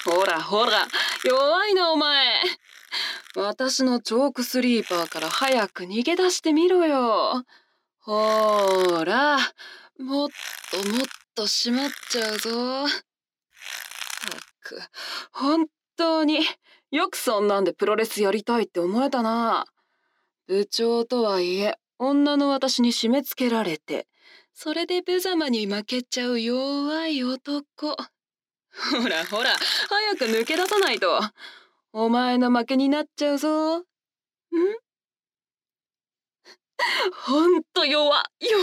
ほらほら、弱いなお前。私のチョークスリーパーから早く逃げ出してみろよ。ほら、もっとしまっちゃうぞ。ったく、本当によくそんなんでプロレスやりたいって思えたな。部長とはいえ女の私に締め付けられて、それで無様に負けちゃう弱い男。ほらほら、早く抜け出さないとお前の負けになっちゃうぞ。ほんと弱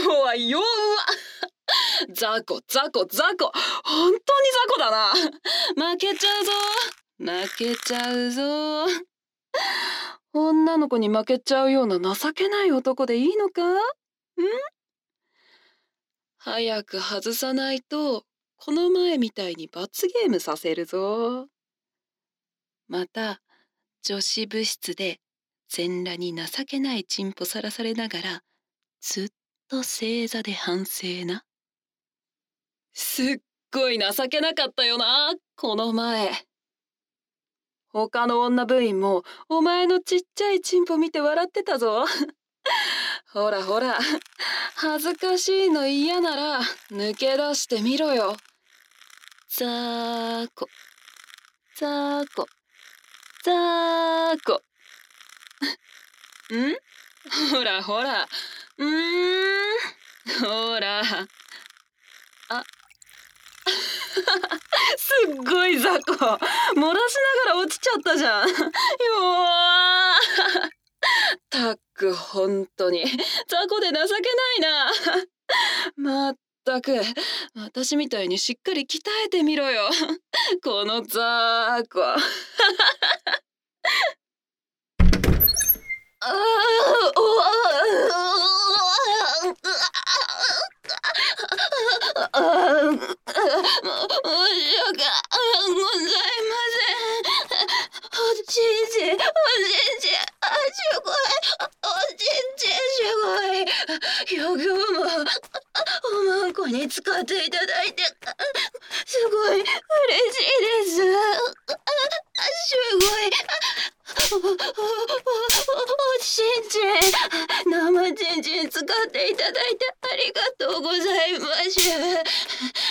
雑魚本当に雑魚だな。負けちゃうぞ。女の子に負けちゃうような情けない男でいいのか？早く外さないとこの前みたいに罰ゲームさせるぞ。また女子部室で全裸に情けないチンポさらされながらずっと正座で反省な。すっごい情けなかったよな、この前。他の女部員もお前のちっちゃいチンポ見て笑ってたぞ。ほらほら、恥ずかしいの嫌なら抜け出してみろよ。ざーこ。ほらほら。ほら。あ。すっごい雑魚。漏らしながら落ちちゃったじゃん。たっく、ほんとに雑魚で情けないな。まったく、私みたいにしっかり鍛えてみろよ、この雑魚。よくもおまんこに使っていただいてすごい嬉しいです。すごい。おちんちん、生ちんちん使っていただいてありがとうございます。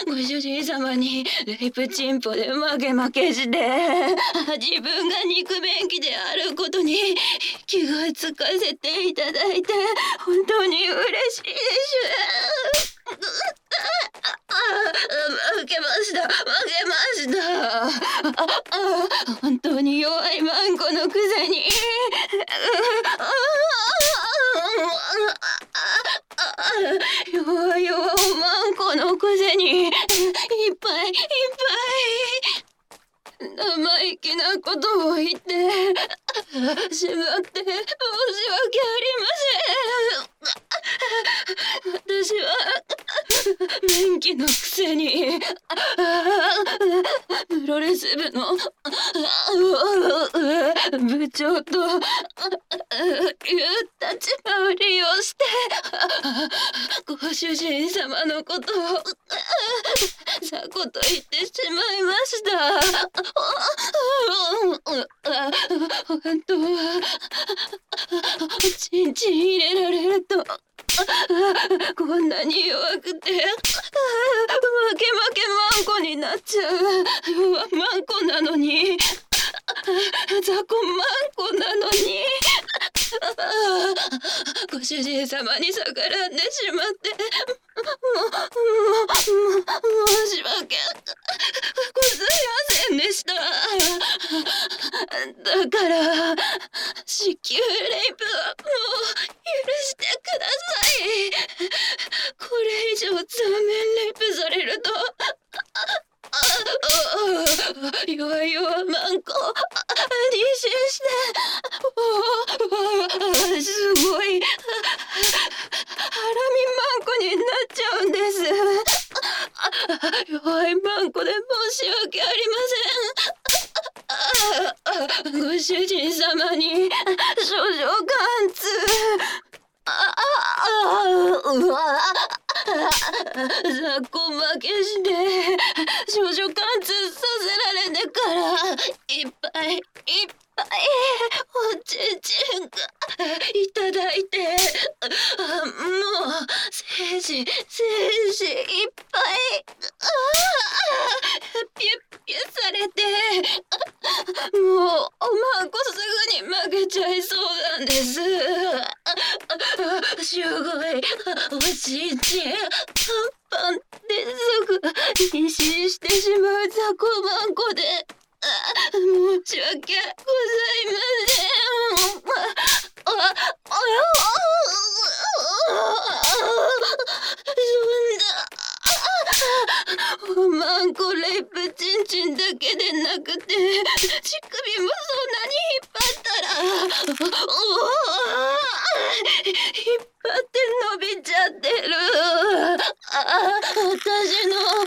ご主人様にレイプチンポで負けして自分が肉便器であることに気がつかせていただいて本当に嬉しいです。負けました。本当に弱いマンコのくせに弱いマンコのくせにいっぱい生意気なことを言ってしまって申し訳ありません。私は便器のくせにプロレス部の部長という立場を利用してご主人様のことを雑魚と言ってしまいました。本当はチンチン入れられるとこんなに弱くて負けマンコになっちゃう弱マンコなのに雑魚マンコなのにご主人様に逆らんでしまって申し訳ございませんでした。だから子宮レイプはもう許してください。これ以上全面レイプされると弱マンコ妊娠してすごいハラミマンコになっちゃうんです。弱いマンコで申し訳ありません。ご主人様に少女貫通雑魚負けして少女貫通させられてからいいっぱいおちんちんがいただいて、もう精子いっぱいピュッピュされて、もうおまんこすぐに負けちゃいそうなんです。すごいおちんちんパンパンですぐ妊娠してしまう雑魚まんこで、申し訳ございません。そんなおまんこレイプチンチンだけでなくて、乳首もそんなに引っ張ったら引っ張って伸びちゃってる。私のおっ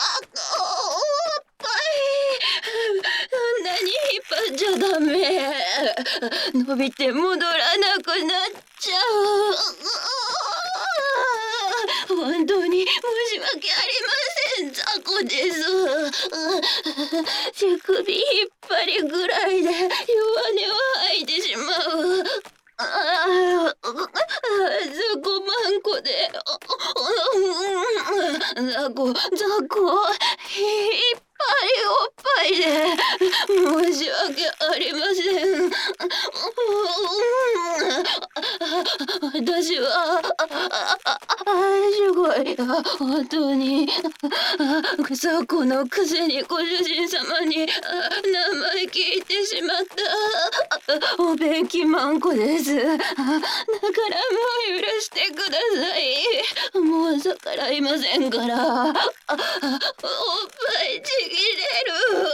ぱいそんなに引っ張っちゃダメ。伸びて戻らなくなっちゃう。本当に申し訳ありません。雑魚です。乳首引っ張りぐらいで弱音を吐いてしまう。雑魚まんこで雑魚引っ張りおっぱいで申し訳ありません。私はすごい本当に雑魚のくせにご主人様に生意気言ってしまったお便器まんこです。だからもう許してください。もう逆らいませんから。おっぱいちぎれる。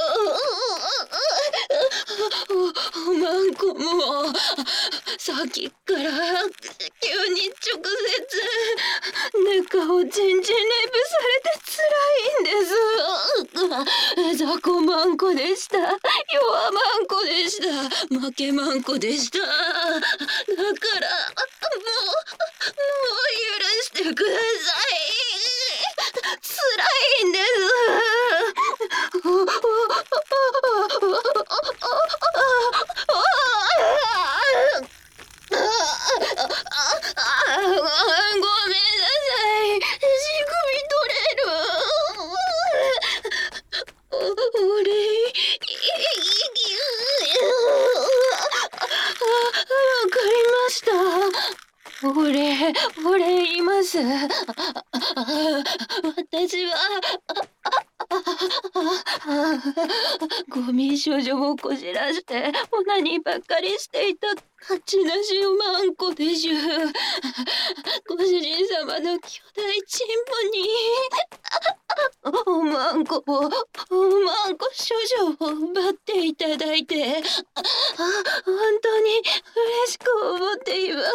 おまんこもさっきから急に直接ネカをチンチンレイプされて辛いんです。雑魚まんこでした。弱まんこでした。負けまんこでした。だからもう許してください。辛いんです。ごめんなさい。乳首取れる。俺わかりました。俺言います。私はゴミ処女をこじらしてオナニーばっかりしていた勝ちなしおまんこでしゅ。ご主人様の巨大チンポにおまんこ処女を奪っていただいて本当に嬉しく思っています。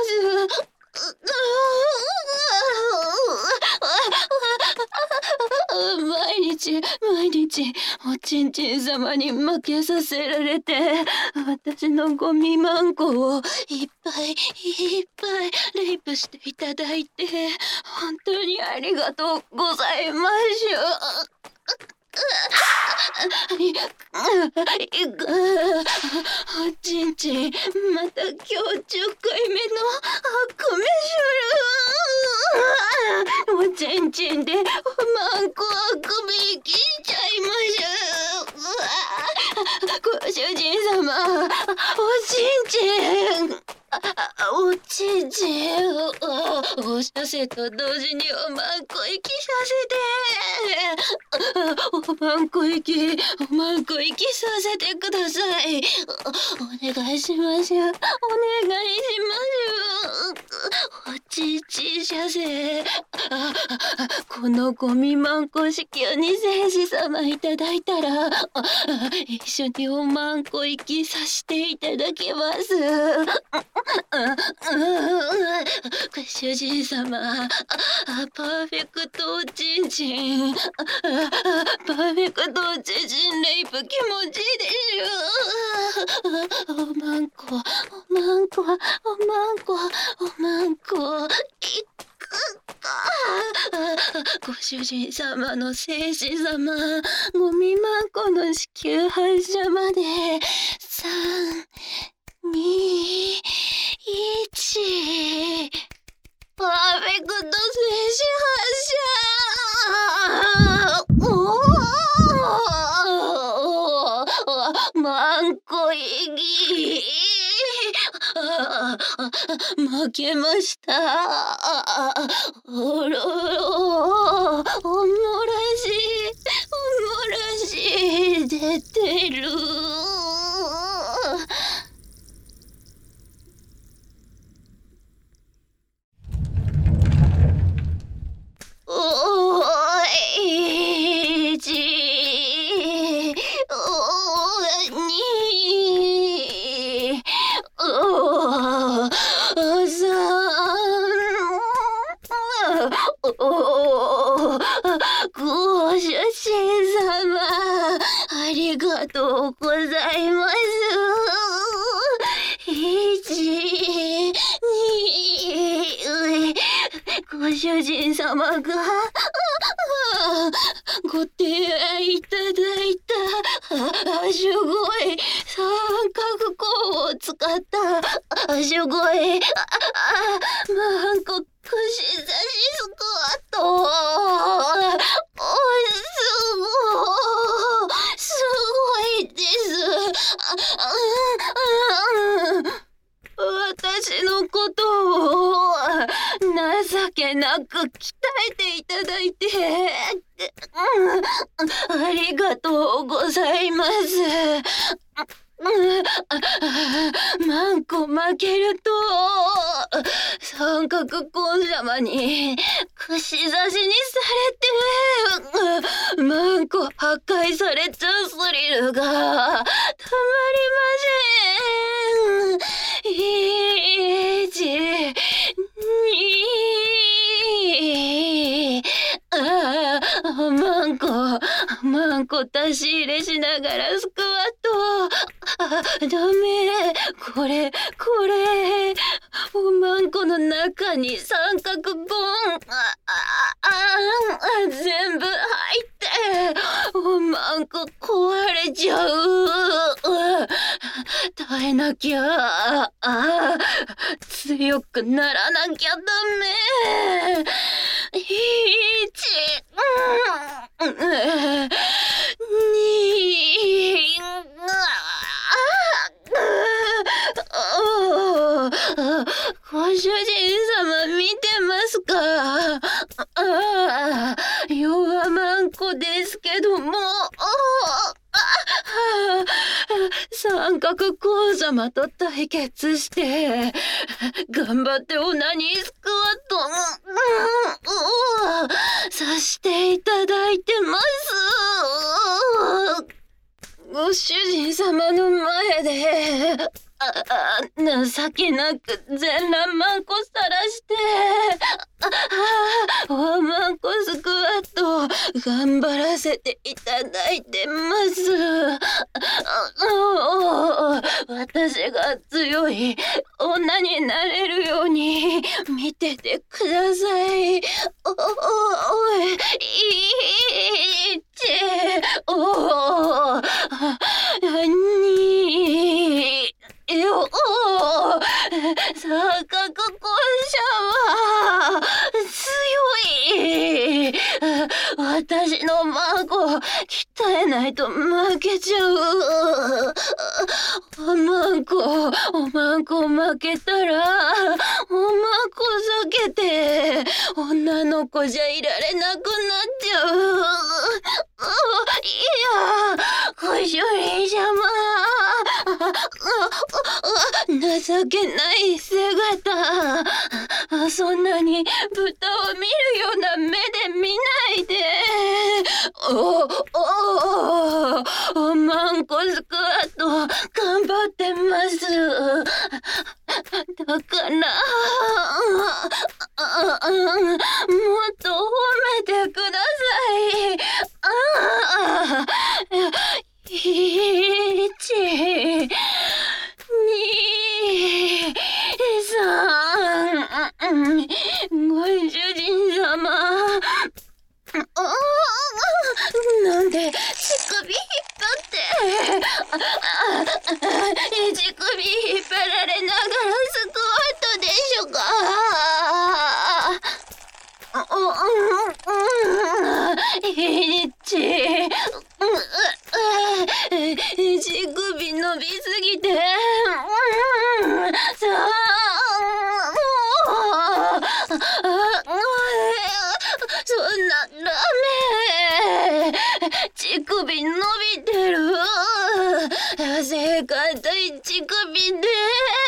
毎日おちんちん様に負けさせられて、私のゴミマンコをいっぱいレイプしていただいて本当にありがとうございましゅ。おちんちんまた今日10回目の悪夢しゅる。おちんちんでおまんこあくびきしちゃいましゅ。ご主人様おちんちんおちんちんお射精と同時におまんこ息させておまんこ息させてください。お願いしますお願いしますおちんちん射精このゴミマンコ子宮に精子様いただいたら一緒におまんこ息させていただきます。ご主人様パーフェクトおちんちんパーフェクトおちんちんレイプ気持ちいいでしょ。おまんこご主人様の精子様ゴミマンこの子宮反射まで3、2、1。パーフェクト静止発射。マンコイギ負けました。おろろおもらし出てる。ご主人様、ありがとうございます。1、2、ご主人様がご提案いただいたすごい三角コを使ったすごいマンコ串刺しスクワット。すごいです。私のことを情けなく鍛えていただいてありがとうございます。マンコ負けると三角コン様に串刺しにされてマンコ破壊されちゃうスリルがたまりません。1、2、マンコ足し入れしながらスクワット。ダメ。これマンコの中に三角コーン全部入ってマンコ壊れちゃう。耐えなきゃ。強くならなきゃダメ。1、2、ご主人様見てますか？弱マンコですけども三角コウ様と対決して頑張ってオナニースクワットさしていただいてます。ご主人様の前で情けなく全裸マンコさらしてワンマンコスクワット頑張らせていただいてます。私が強い女になれるように見ててください。三角コンシャは強い。私の孫鍛えないと負けちゃう。おまんこ負けたらおまんこ避けて女の子じゃいられなくなっちゃう。いやご主人様情けない姿そんなに豚を見るような目で見ないで。マンコスクワット頑張ってます。だからもっと褒めてください。1、2、3ご主人様なんで乳首乳首伸びすぎて、そんなダメ。乳首伸びてる。汗かいた乳首で。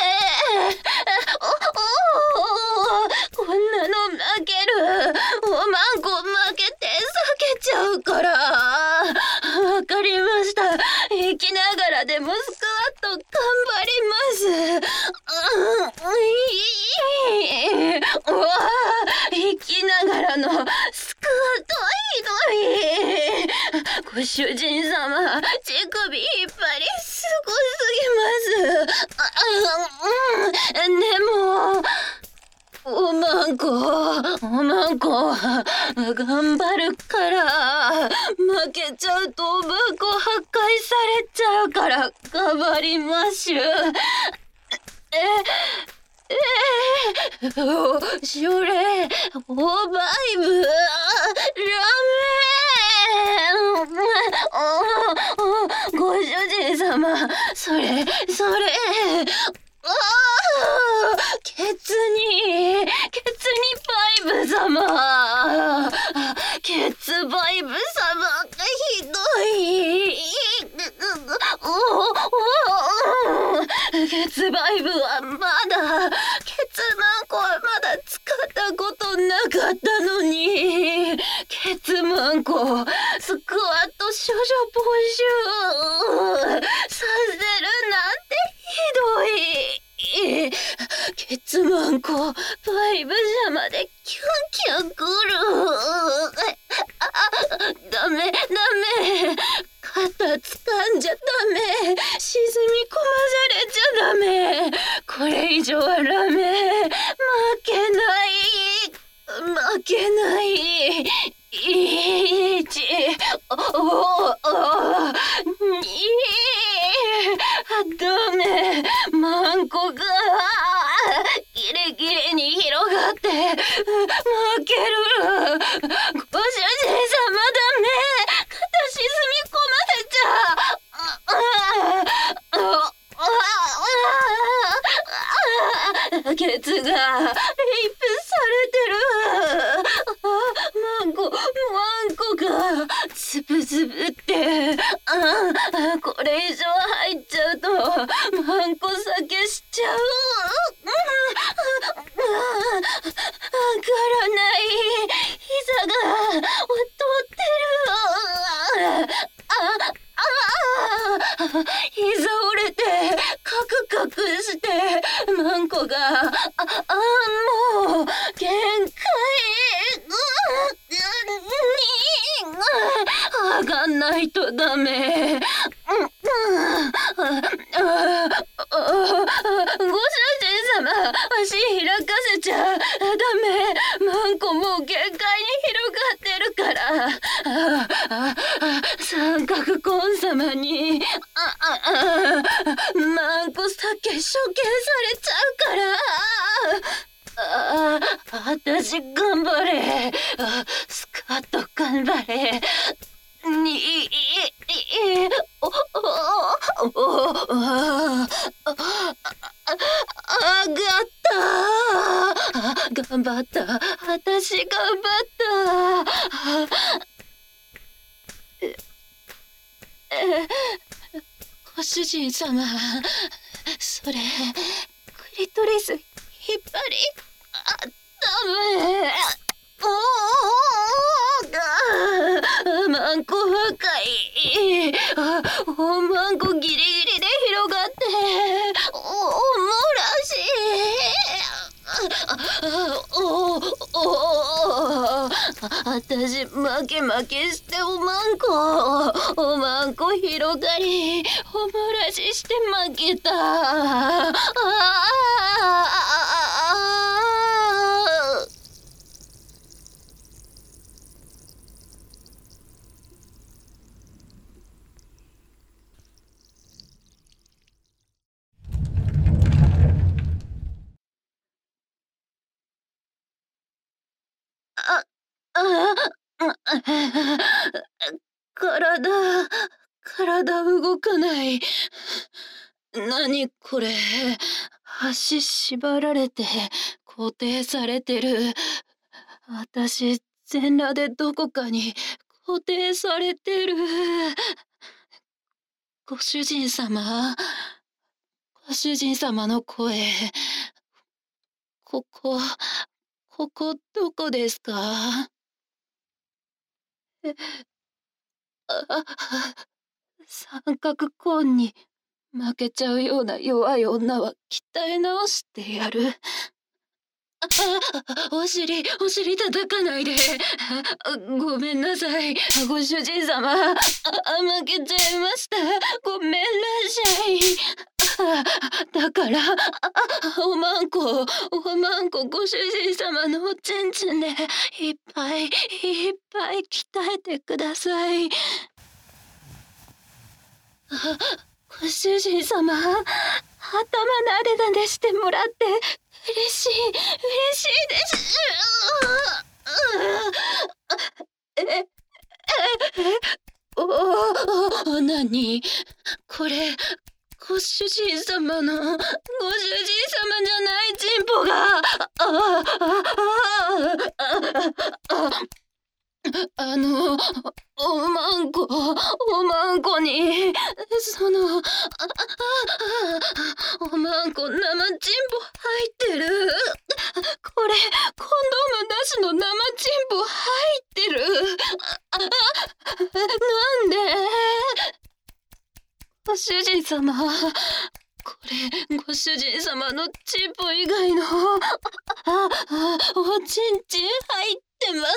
こんなの負ける。おまんこ負けて避けちゃうから。わかりました。生きながらでもスクワット頑張ります。うわ生きながらのスクワットひどい。ご主人様、乳首引っ張りすごすぎます。でもおまんこ頑張るから。負けちゃうとおまんこ破壊されちゃうから頑張りましゅ。それオーバイブラメ。ご主人様、それケツにバイブ様、ケツバイブ様がひどい。ケツバイブはまだ、ケツマンコはまだ使ったことなかったのに、ケツマンコスクワット処女募集させるなんてひどい。ケツマンコバイブ様でキュンキュンくる。ダメ肩掴んじゃダメ。沈み込まされちゃダメ。これ以上はダメ。負けない。1、ダメ。マンコがギリギリに広がって負ける。ご主人様ダメ。肩沈み込ませちゃう。ケツがリップされてる。マンコがつぶつぶって。これ以上入っちゃうとマンコ酒しちゃう。上がらない。膝が劣ってる。膝折れてカクカクしてマンコがもう限界。上がんないとダメ。ご主人様、足開かせちゃダメ。マンコもう限界に広がってるから。三角コン様にマンコ酒処刑されちゃうから。私頑張れ。スクワット頑張れ。上がった。頑張った。私頑張った。ご主人様、それクリトリス引っ張りダメ。マンコ破壊。マンコギリギリで広がっておもらし私負けしておまんこ広がりおもらしして負けた。体体動かない。何これ。足縛られて固定されてる。私、全裸でどこかに固定されてる。ご主人様、ご主人様の声。ここどこですか？三角コーンに負けちゃうような弱い女は鍛え直してやる。お尻叩かないで。ごめんなさい、ご主人様。負けちゃいました。ごめんなさい。だから、おまんこ、ご主人様のおちんちんでいっぱい鍛えてください。ご主人様、頭なでなでしてもらって嬉しいです。何これ、ご主人様の、ご主人様じゃないチンポが。おまんこに、おまんこ生チンポ入ってる。これ、コンドームなしの生チンポ入ってる。なんで？ご主人様、これ、ご主人様のチンポ以外の、おちんちん入ってます。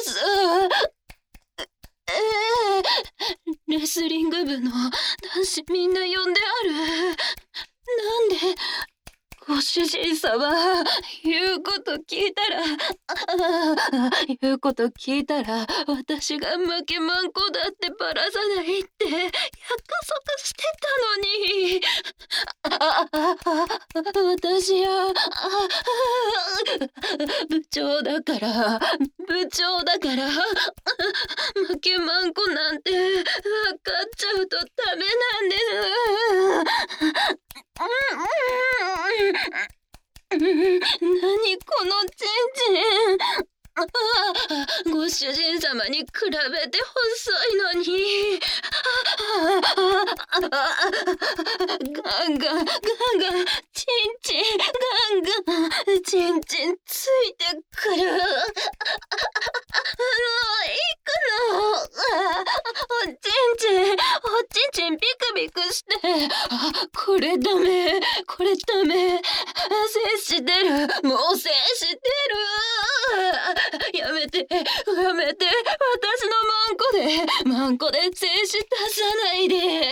レスリング部の男子みんな呼んである。なんで、ご主人様、言うこと聞いたら、私が負けまんこだってばらさないって約束してたのに。私は、部長だから、負けまんこなんて分かっちゃうとダメなんです。何このチンチン。ご主人様に比べて細いのに。ガンガンチンチンついてくる。もう行くの。おちんちんピクピクして。これダメ。精子出る。もう精子出る。やめて、私のマンコで精子出さないで。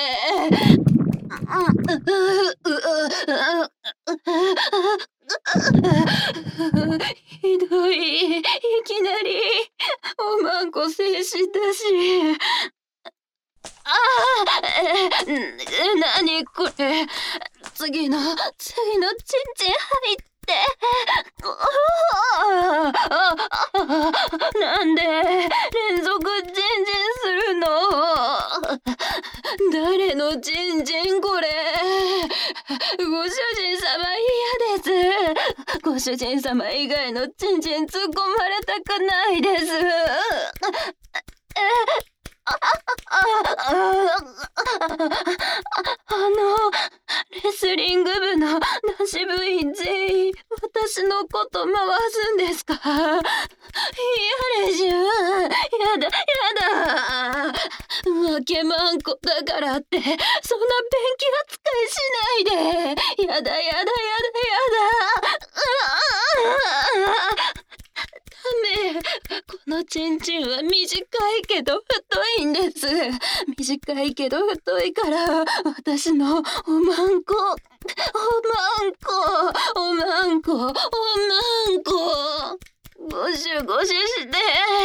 ひどい。いきなりおまんこ精子だし。何これ。次のチンチン入って。なんで連続チンチンするの？誰のチンチンこれ？ご主人様嫌です。ご主人様以外のチンチン突っ込まれたくないです。レスリング部の男子部員全員私のこと回すんですか？嫌でしょ。やだ。負けまんこだからってそんな便器扱いしないで。やだ。ダメ。このチンチンは短いけど太いんです。短いけど太いから私のおまんこ。ゴシして。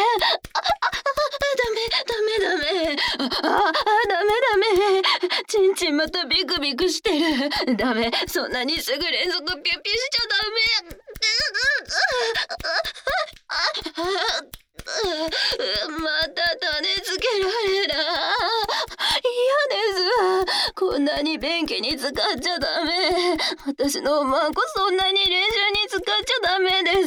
ダメ。ダメ。チンチンまたビクビクしてる。ダメ。そんなにすぐ連続ピュピュしちゃダメ。また種付けられない。 こんなに便器に使っちゃダメ。私のマンコそんなに練習に使っちゃダメです。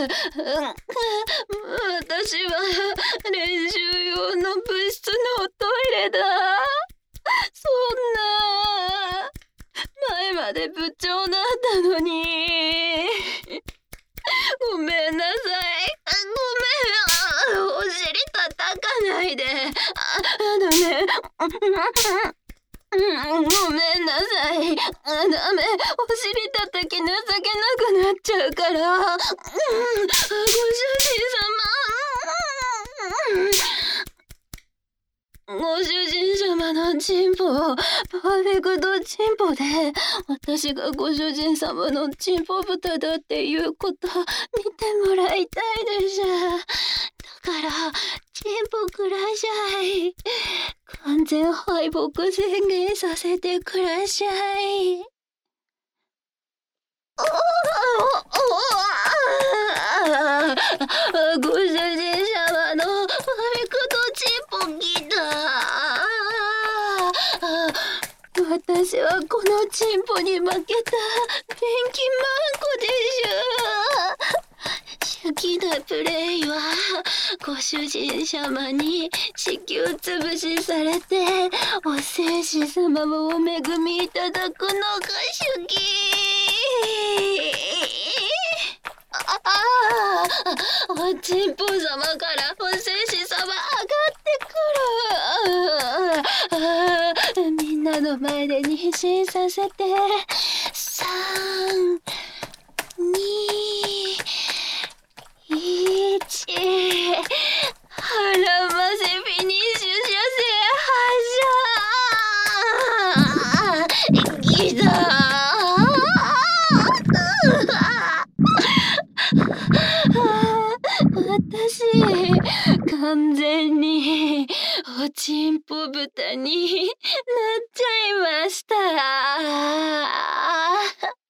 私は練習用の部室のトイレだ。そんな。前まで部長だったのに。ごめんなさい。ごめん。お尻叩かないで。ね。ごめんなさい。ダメ。お尻叩き情けなくなっちゃうから。ご主人様。ご主人様のチンポ、パーフェクトチンポで、私がご主人様のチンポ豚だっていうこと見てもらいたいでしょ。だから、チンポください。完全敗北宣言させてください。ご主人様のパーフェクトチンポギだ。私はこのチンポに負けた便器マンコでしょ。好きなプレイはご主人様に子宮潰しされてお聖子様をお恵みいただくのが主義。おちんぽ様からお聖子様上がってくる。みんなの前で妊娠させて3、2、1腹ませフィニッシュ射精発射。ギタ私完全におちんぽ豚になっちゃいました。